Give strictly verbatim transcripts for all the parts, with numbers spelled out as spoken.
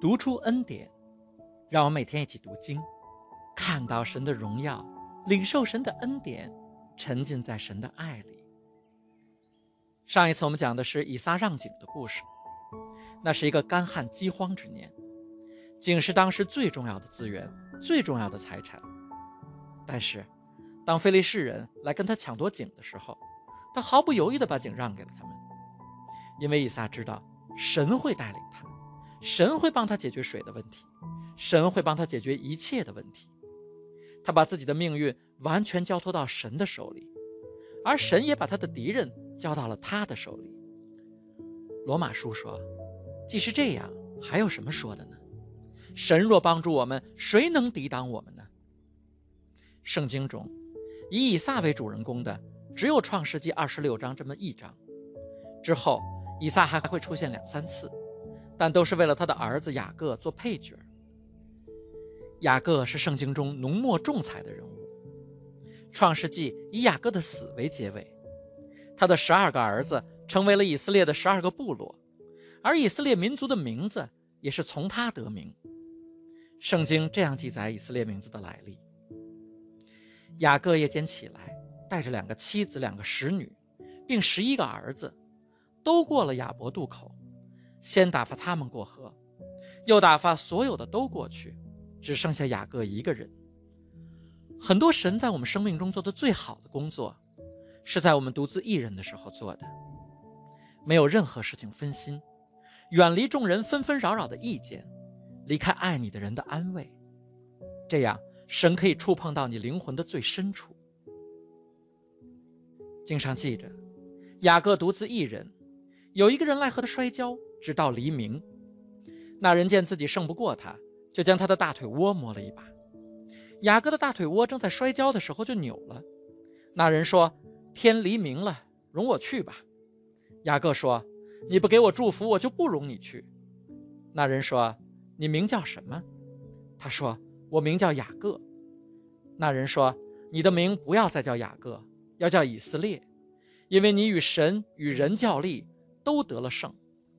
读出恩典，让我每天一起读经，看到神的荣耀，领受神的恩典，沉浸在神的爱里。上一次我们讲的是以撒让井的故事，那是一个干旱饥荒之年，井是当时最重要的资源，最重要的财产。但是当非利士人来跟他抢夺井的时候，他毫不犹豫地把井让给了他们，因为以撒知道神会带领他，神会帮他解决水的问题，神会帮他解决一切的问题。他把自己的命运完全交托到神的手里，而神也把他的敌人交到了他的手里。罗马书说，既是这样，还有什么说的呢？神若帮助我们，谁能抵挡我们呢？圣经中以以撒为主人公的只有创世纪二十六章这么一章，之后以撒还会出现两三次，但都是为了他的儿子雅各做配角。雅各是圣经中浓墨重彩的人物，创世纪以雅各的死为结尾，他的十二个儿子成为了以色列的十二个部落，而以色列民族的名字也是从他得名。圣经这样记载以色列名字的来历：雅各夜间起来，带着两个妻子、两个使女，并十一个儿子，都过了雅博渡口，先打发他们过河，又打发所有的都过去，只剩下雅各一个人。很多神在我们生命中做的最好的工作，是在我们独自一人的时候做的，没有任何事情分心，远离众人纷纷扰扰的意见，离开爱你的人的安慰，这样神可以触碰到你灵魂的最深处。经上记着，雅各独自一人，有一个人来和他摔跤，直到黎明。那人见自己胜不过他，就将他的大腿窝摸了一把。雅各的大腿窝正在摔跤的时候就扭了。那人说，天黎明了，容我去吧。雅各说，你不给我祝福，我就不容你去。那人说，你名叫什么？他说，我名叫雅各。那人说，你的名不要再叫雅各，要叫以色列，因为你与神与人较力，都得了胜。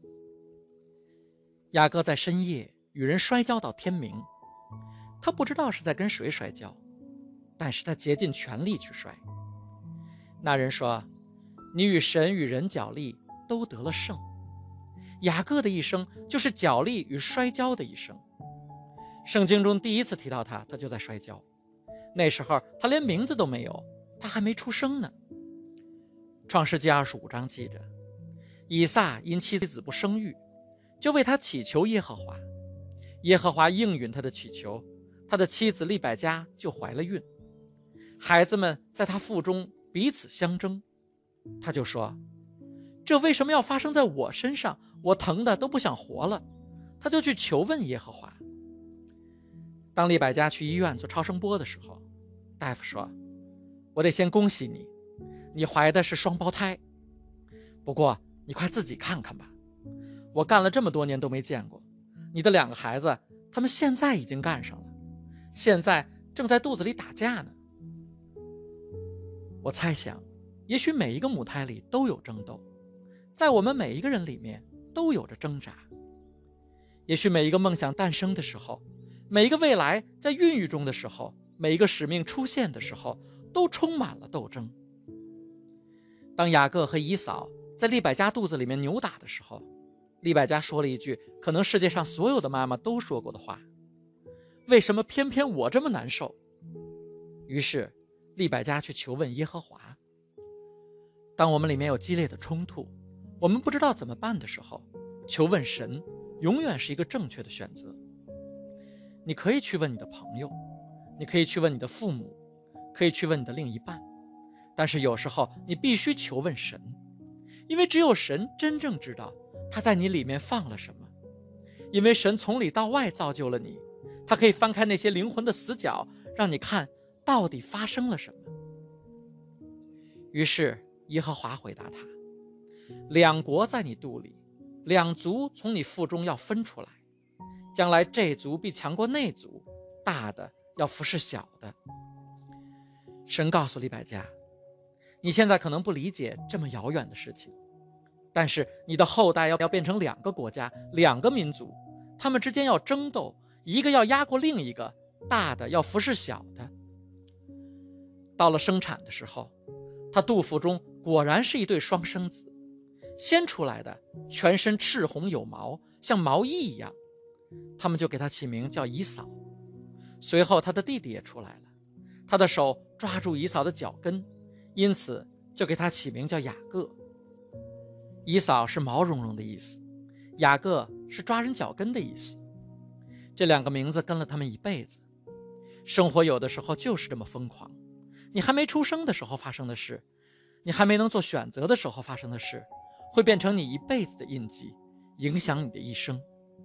雅各在深夜与人摔跤到天明，他不知道是在跟谁摔跤，但是他竭尽全力去摔。那人说，你与神与人较力，都得了胜。雅各的一生就是角力与摔跤的一生。圣经中第一次提到他，他就在摔跤。那时候他连名字都没有，他还没出生呢。创世纪二十五章记着，以撒因妻子不生育，就为他祈求耶和华，耶和华应允他的祈求，他的妻子利百加就怀了孕。孩子们在他腹中彼此相争，他就说，这为什么要发生在我身上？我疼的都不想活了。他就去求问耶和华。当利百加去医院做超声波的时候，大夫说，我得先恭喜你，你怀的是双胞胎。不过你快自己看看吧，我干了这么多年都没见过，你的两个孩子他们现在已经干上了，现在正在肚子里打架呢。我猜想，也许每一个母胎里都有争斗，在我们每一个人里面都有着挣扎。也许每一个梦想诞生的时候，每一个未来在孕育中的时候，每一个使命出现的时候，都充满了斗争。当雅各和以扫在利百加肚子里面扭打的时候，利百加说了一句可能世界上所有的妈妈都说过的话，为什么偏偏我这么难受？于是利百加去求问耶和华。当我们里面有激烈的冲突，我们不知道怎么办的时候，求问神永远是一个正确的选择。你可以去问你的朋友，你可以去问你的父母，可以去问你的另一半，但是有时候你必须求问神，因为只有神真正知道他在你里面放了什么。因为神从里到外造就了你，他可以翻开那些灵魂的死角，让你看到底发生了什么。于是耶和华回答他，两国在你肚里，两族从你腹中要分出来，将来这族必强过那族，大的要服侍小的。神告诉利百加，你现在可能不理解这么遥远的事情，但是你的后代要要变成两个国家，两个民族， 他们之间要争斗，一个要压过另一个，大的要服侍小的。到了生产的时候，他肚腹中果然是一对双生子，先出来的全身赤红有毛，像毛衣一样，他们就给他起名叫以扫。随后他的弟弟也出来了，他的手抓住以扫的脚跟，因此就给他起名叫雅各。以扫是毛茸茸的意思，雅各是抓人脚跟的意思。这两个名字跟了他们一辈子。生活有的时候就是这么疯狂，你还没出生的时候发生的事，你还没能做选择的时候发生的事，会变成你一辈子的印记，影响你的一生。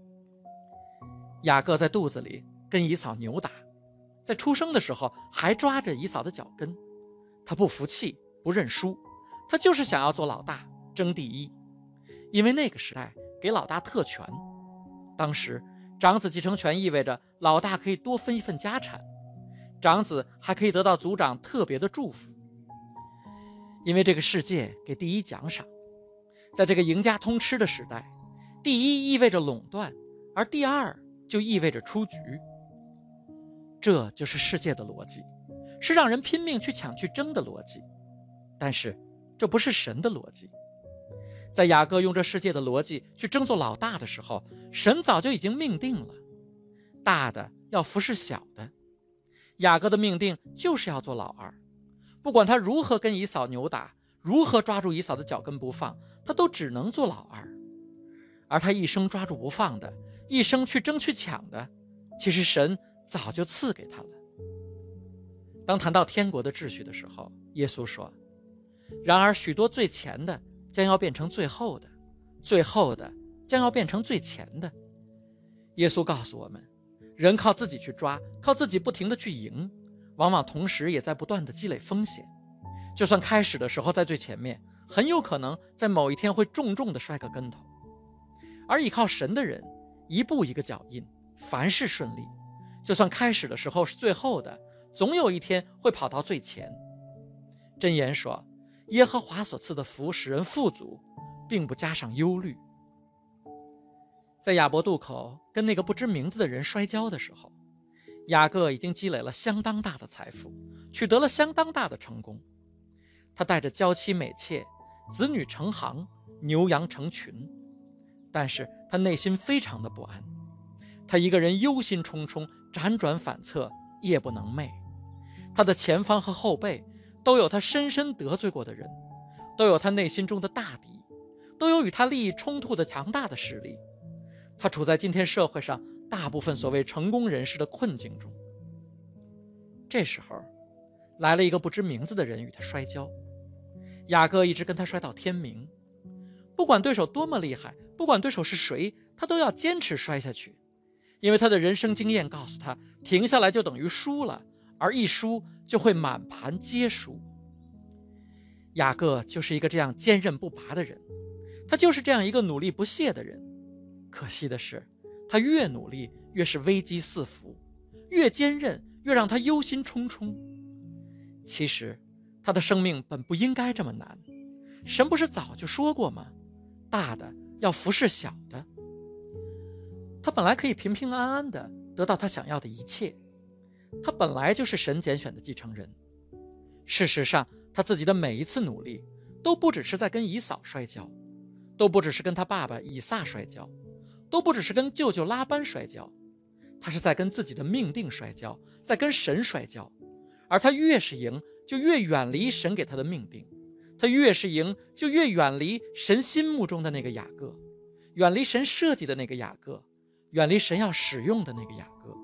雅各在肚子里跟以扫扭打，在出生的时候还抓着以扫的脚跟，他不服气，不认输，他就是想要做老大，争第一。因为那个时代给老大特权，当时长子继承权意味着老大可以多分一份家产，长子还可以得到族长特别的祝福。因为这个世界给第一奖赏，在这个赢家通吃的时代，第一意味着垄断，而第二就意味着出局。这就是世界的逻辑，是让人拼命去抢去争的逻辑。但是这不是神的逻辑。在雅各用这世界的逻辑去争做老大的时候，神早就已经命定了，大的要服侍小的。雅各的命定就是要做老二，不管他如何跟以扫扭打，如何抓住以扫的脚跟不放，他都只能做老二。而他一生抓住不放的，一生去争去抢的，其实神早就赐给他了。当谈到天国的秩序的时候，耶稣说，然而许多最前的将要变成最后的，最后的将要变成最前的。耶稣告诉我们，人靠自己去抓，靠自己不停地去赢，往往同时也在不断地积累风险。就算开始的时候在最前面，很有可能在某一天会重重地摔个跟头。而依靠神的人，一步一个脚印，凡事顺利，就算开始的时候是最后的，总有一天会跑到最前。箴言说，耶和华所赐的福使人富足，并不加上忧虑。在雅博渡口跟那个不知名字的人摔跤的时候，雅各已经积累了相当大的财富，取得了相当大的成功。他带着娇妻美妾，子女成行，牛羊成群，但是他内心非常的不安。他一个人忧心忡忡，辗转反侧，夜不能寐。他的前方和后背都有他深深得罪过的人，都有他内心中的大敌，都有与他利益冲突的强大的势力。他处在今天社会上大部分所谓成功人士的困境中。这时候来了一个不知名字的人与他摔跤，雅各一直跟他摔到天明。不管对手多么厉害，不管对手是谁，他都要坚持摔下去，因为他的人生经验告诉他，停下来就等于输了，而一输就会满盘皆输。雅各就是一个这样坚韧不拔的人，他就是这样一个努力不懈的人。可惜的是，他越努力越是危机四伏，越坚韧越让他忧心忡忡。其实他的生命本不应该这么难，神不是早就说过吗？大的要服侍小的。他本来可以平平安安的得到他想要的一切，他本来就是神拣选的继承人。事实上，他自己的每一次努力都不只是在跟以扫摔跤，都不只是跟他爸爸以撒摔跤，都不只是跟舅舅拉班摔跤，他是在跟自己的命定摔跤，在跟神摔跤。而他越是赢，就越远离神给他的命定，他越是赢，就越远离神心目中的那个雅各，远离神设计的那个雅各，远离神要使用的那个雅各。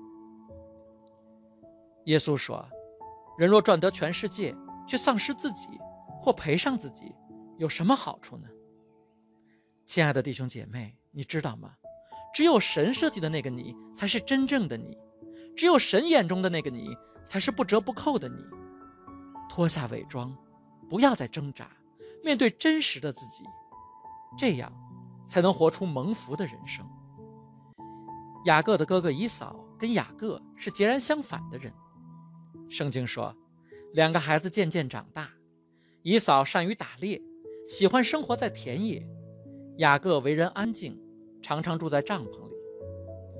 耶稣说，人若赚得全世界，却丧失自己，或赔上自己，有什么好处呢？亲爱的弟兄姐妹，你知道吗？只有神设计的那个你才是真正的你，只有神眼中的那个你才是不折不扣的你。脱下伪装，不要再挣扎，面对真实的自己，这样才能活出蒙福的人生。雅各的哥哥以扫跟雅各是截然相反的人。圣经说，两个孩子渐渐长大，以扫善于打猎，喜欢生活在田野，雅各为人安静，常常住在帐篷里。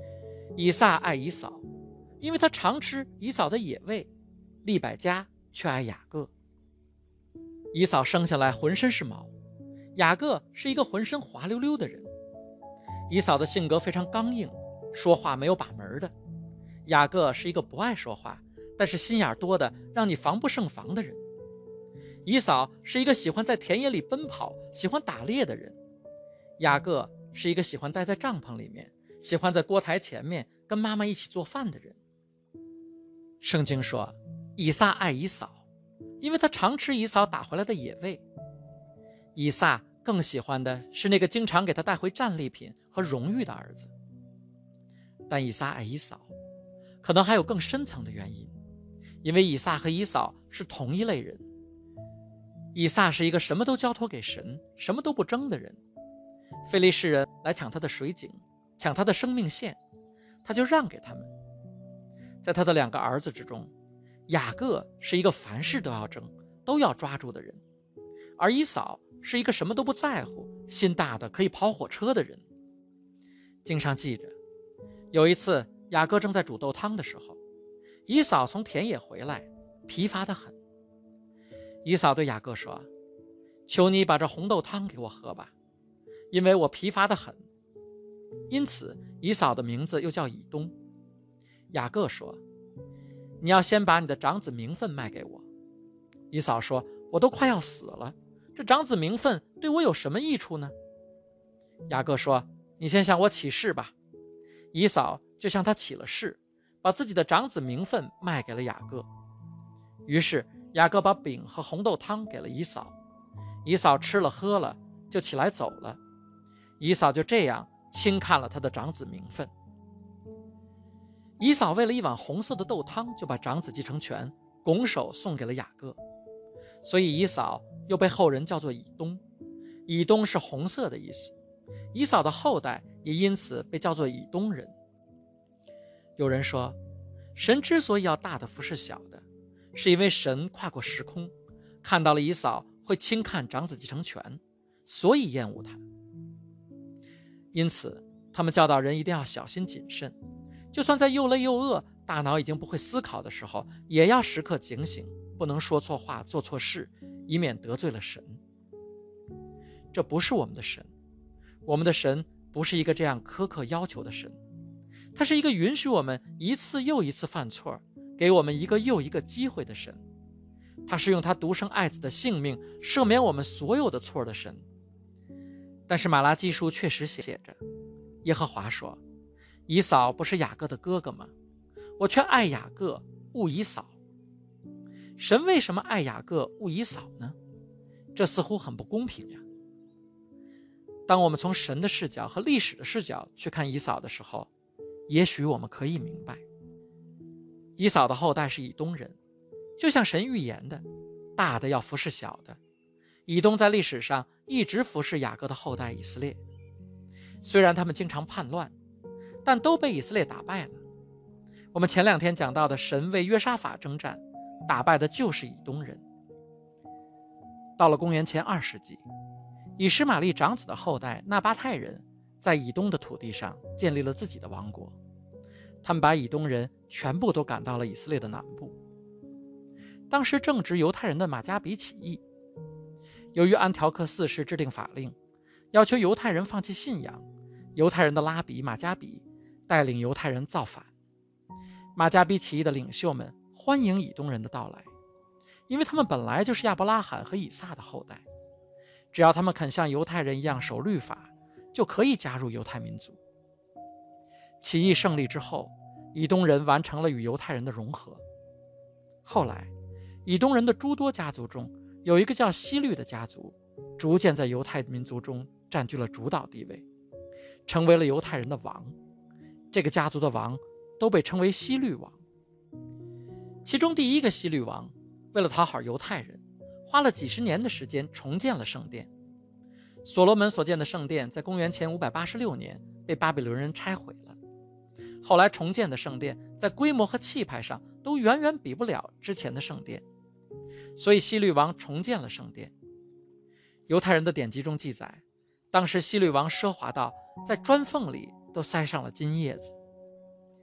以撒爱以扫，因为他常吃以扫的野味，利百加却爱雅各。以扫生下来浑身是毛，雅各是一个浑身滑溜溜的人。以扫的性格非常刚硬，说话没有把门的。雅各是一个不爱说话，但是心眼多的让你防不胜防的人。以扫是一个喜欢在田野里奔跑，喜欢打猎的人。雅各是一个喜欢待在帐篷里面，喜欢在锅台前面跟妈妈一起做饭的人。圣经说，以撒爱以扫，因为他常吃以扫打回来的野味。以撒更喜欢的是那个经常给他带回战利品和荣誉的儿子。但以撒爱以扫，可能还有更深层的原因，因为以撒和以扫是同一类人。以撒是一个什么都交托给神，什么都不争的人。非利士人来抢他的水井，抢他的生命线，他就让给他们。在他的两个儿子之中，雅各是一个凡事都要争，都要抓住的人，而以扫是一个什么都不在乎，心大的可以跑火车的人。经上记着，有一次雅各正在煮豆汤的时候，以扫从田野回来，疲乏得很。以扫对雅各说，求你把这红豆汤给我喝吧，因为我疲乏得很。因此以扫的名字又叫以东。雅各说，你要先把你的长子名分卖给我。以扫说，我都快要死了，这长子名分对我有什么益处呢？雅各说，你先向我起誓吧。以扫就向他起了誓，把自己的长子名分卖给了雅各。于是雅各把饼和红豆汤给了以扫，以扫吃了喝了，就起来走了。以扫就这样轻看了他的长子名分。以扫为了一碗红色的豆汤，就把长子继承权拱手送给了雅各，所以以扫又被后人叫做以东。以东是红色的意思，以扫的后代也因此被叫做以东人。有人说，神之所以要大的服侍小的，是因为神跨过时空，看到了以扫会轻看长子继承权，所以厌恶他。因此他们教导人一定要小心谨慎，就算在又累又饿，大脑已经不会思考的时候，也要时刻警醒，不能说错话做错事，以免得罪了神。这不是我们的神，我们的神不是一个这样苛刻要求的神，他是一个允许我们一次又一次犯错，给我们一个又一个机会的神。他是用他独生爱子的性命赦免我们所有的错的神。但是马拉基书确实写着，耶和华说，以扫不是雅各的哥哥吗？我却爱雅各，恶以扫。神为什么爱雅各，恶以扫呢？这似乎很不公平呀。当我们从神的视角和历史的视角去看以扫的时候，也许我们可以明白，以扫的后代是以东人，就像神预言的，大的要服侍小的。以东在历史上一直服侍雅各的后代以色列，虽然他们经常叛乱，但都被以色列打败了。我们前两天讲到的神为约沙法征战，打败的就是以东人。到了公元前二世纪，以实玛利长子的后代纳巴泰人在以东的土地上建立了自己的王国，他们把以东人全部都赶到了以色列的南部。当时正值犹太人的马加比起义，由于安条克四世制定法令，要求犹太人放弃信仰，犹太人的拉比马加比带领犹太人造反。马加比起义的领袖们欢迎以东人的到来，因为他们本来就是亚伯拉罕和以撒的后代，只要他们肯像犹太人一样守律法，就可以加入犹太民族。起义胜利之后，以东人完成了与犹太人的融合。后来以东人的诸多家族中，有一个叫希律的家族，逐渐在犹太民族中占据了主导地位，成为了犹太人的王。这个家族的王都被称为希律王。其中第一个希律王为了讨好犹太人，花了几十年的时间重建了圣殿。所罗门所建的圣殿在公元前五百八十六年被巴比伦人拆毁了。后来重建的圣殿在规模和气派上都远远比不了之前的圣殿，所以希律王重建了圣殿。犹太人的典籍中记载，当时希律王奢华到在砖缝里都塞上了金叶子。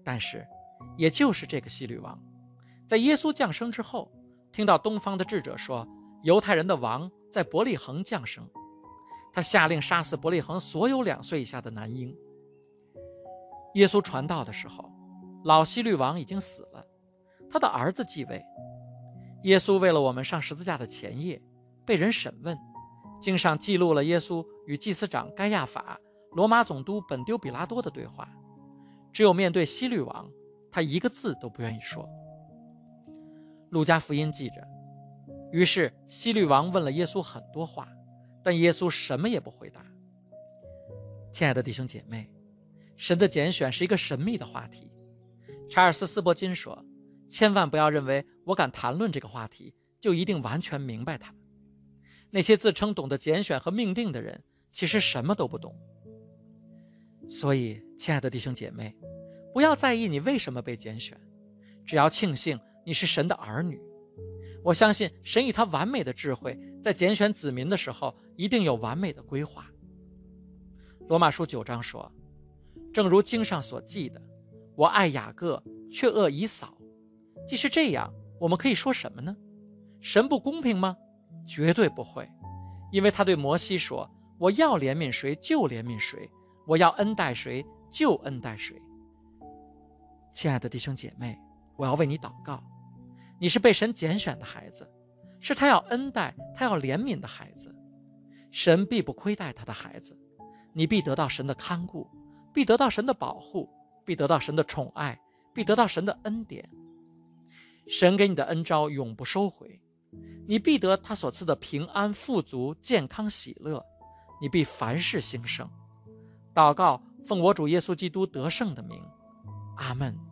但是也就是这个希律王，在耶稣降生之后，听到东方的智者说犹太人的王在伯利恒降生，他下令杀死伯利恒所有两岁以下的男婴。耶稣传道的时候，老希律王已经死了，他的儿子继位。耶稣为了我们上十字架的前夜被人审问，经上记录了耶稣与祭司长该亚法、罗马总督本丢比拉多的对话，只有面对希律王，他一个字都不愿意说。路加福音记着，于是希律王问了耶稣很多话，但耶稣什么也不回答。亲爱的弟兄姐妹，神的拣选是一个神秘的话题。查尔斯·斯伯金说，千万不要认为我敢谈论这个话题就一定完全明白它。那些自称懂得拣选和命定的人，其实什么都不懂。所以亲爱的弟兄姐妹，不要在意你为什么被拣选，只要庆幸你是神的儿女。我相信神以他完美的智慧，在拣选子民的时候一定有完美的规划。罗马书九章说，正如经上所记的，我爱雅各，却恶以扫。既是这样，我们可以说什么呢？神不公平吗？绝对不会，因为他对摩西说，我要怜悯谁就怜悯谁，我要恩待谁就恩待谁。亲爱的弟兄姐妹，我要为你祷告，你是被神拣选的孩子，是他要恩待他要怜悯的孩子。神必不亏待他的孩子，你必得到神的看顾，必得到神的保护，必得到神的宠爱，必得到神的恩典。神给你的恩召永不收回，你必得他所赐的平安、富足、健康、喜乐，你必凡事兴盛。祷告，奉我主耶稣基督得胜的名，阿们。